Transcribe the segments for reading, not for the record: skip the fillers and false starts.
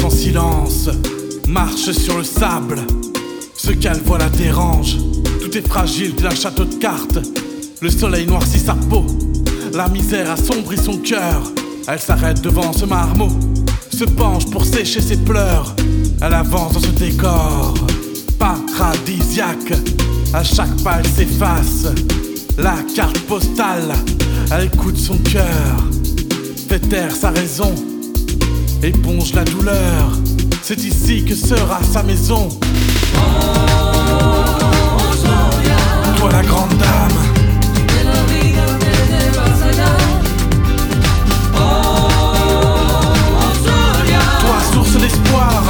en silence, marche sur le sable. Ce qu'elle voit la dérange. Tout est fragile tel un château de cartes. Le soleil noircit sa peau, la misère assombrit son cœur. Elle s'arrête devant ce marmot, se penche pour sécher ses pleurs. Elle avance dans ce décor paradisiaque. À chaque pas elle s'efface, la carte postale. Elle écoute son cœur, fait taire sa raison, éponge la douleur. C'est ici que sera sa maison. Toi la grande dame, toi source d'espoir,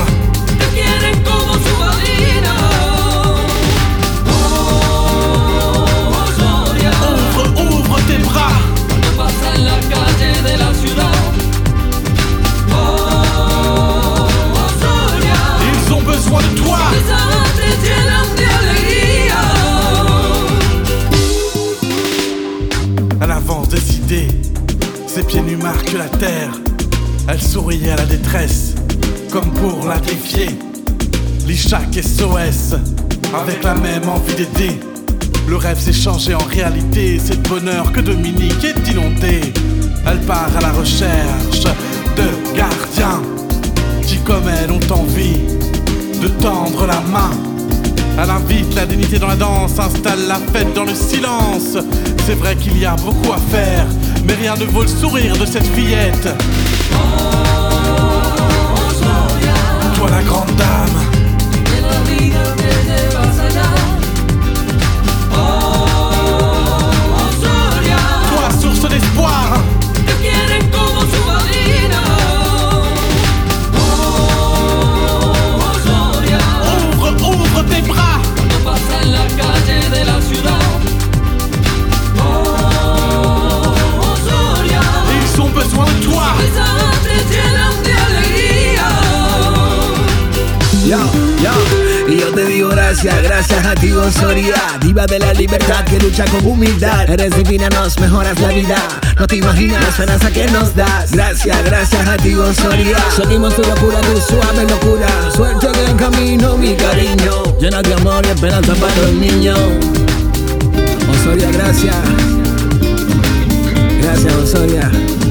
ouvre tes bras. Ils ont besoin de toi. Elle avance des idées, ses pieds nus marquent la terre. Elle sourit à la détresse, comme pour la défier. Lit chaque SOS, avec la même envie d'aider. Le rêve s'est changé en réalité, c'est le bonheur que Dominique est inondé. Elle part à la recherche de gardiens qui comme elle ont envie de tendre la main. Elle invite la dignité dans la danse, installe la fête dans le silence. C'est vrai qu'il y a beaucoup à faire, mais rien ne vaut le sourire de cette fillette. Toi la grande dame, toi source d'espoir, ouvre tes bras. Ils ont besoin de toi. Y yo te digo gracias, gracias a ti, Osoria, diva de la libertad que lucha con humildad. Eres divina, nos mejoras la vida. No te imaginas la esperanza que nos das. Gracias, gracias a ti, Osoria. Seguimos tu locura, tu suave locura. Suerte que en camino, mi cariño. Llena de amor y esperanza para los niños. Osoria, gracias. Gracias, Osoria.